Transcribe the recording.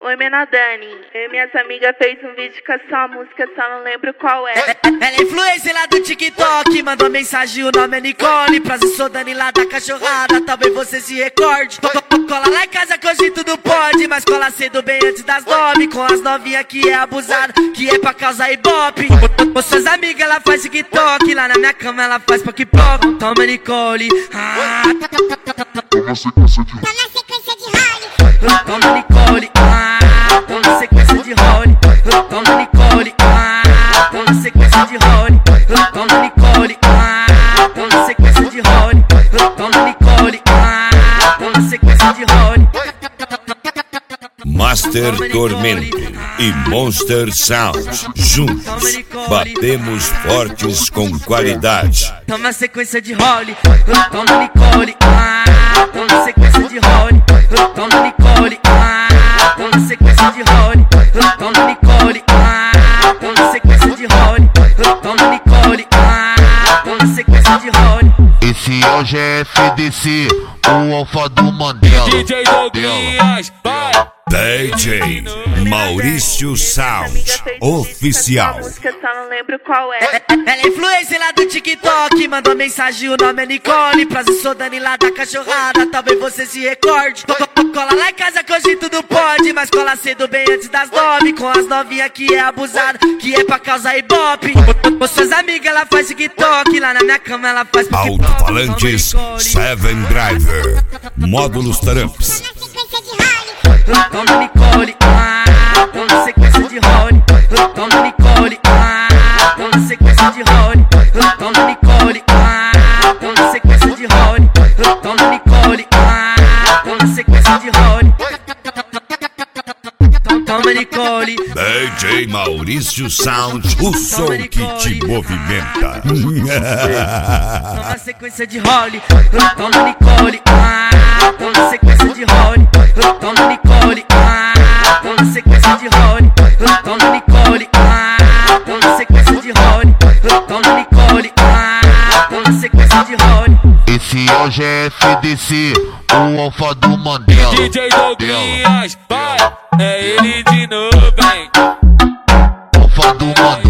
Oi, Menadani. Eu e minhas amigas fez um vídeo com essa música, só não lembro qual é. Ela é influencer lá do TikTok, mandou mensagem, o nome é Nicole. Prazer, sou Dani lá da cachorrada, talvez você se recorde. Cola lá em casa que hoje tudo pode, mas cola cedo bem antes das 9. Com as novinhas que é abusada, que é pra causar ibope. Com suas amigas ela faz TikTok, lá na minha cama ela faz pop-pop. Toma Nicole, Toma sequência de role. toma Nicole, toma sequência de role. Toma Nicole, toma sequência de role. Toma Nicole, toma sequência de role. Toma Nicole, toma sequência de role. Master Tormento e Monster Sound juntos batemos fortes com qualidade. Toma sequência de role. Toma Nicole, toma sequência de role. Toma Nicole, toma sequência de role. Toma Nicole, toma sequência de role. Toma Nicole, toma sequência de role. Esse é o GFDC, o alfa do Mandela. DJ Douglas, vai! DJ Maurício Sound Oficial. Essa música, só não lembro qual é. Ela é influencer lá do TikTok, mandou mensagem, o nome é Nicole. Prazer, sou Dani lá da cachorrada, talvez você se recorde. Cola lá em casa que hoje tudo pode, mas cola cedo bem antes das 9. Com as novinhas que é abusada, que é pra causar ibope. Com suas amigas ela faz TikTok, lá na minha cama ela faz pop-pop. Alto-falantes 7 Driver Módulos Tramps. Toma Nicole, toma sequência de role. Toma Nicole, toma sequência de role. Toma Nicole, toma sequência de role. Toma Nicole, toma sequência de role. Toma Nicole, DJ Maurício Sound, o som que te movimenta. toma sequência de role. Toma Nicole, toma sequência de role. Toma Nicole, toma sequência de role. Toma Nicole, toma sequência de role. Toma Nicole, toma sequência de role. Esse é o GFDC, o alfa do Mandela. DJ Douglas, vai! É ele de novo, hein? Alfa do Mandela.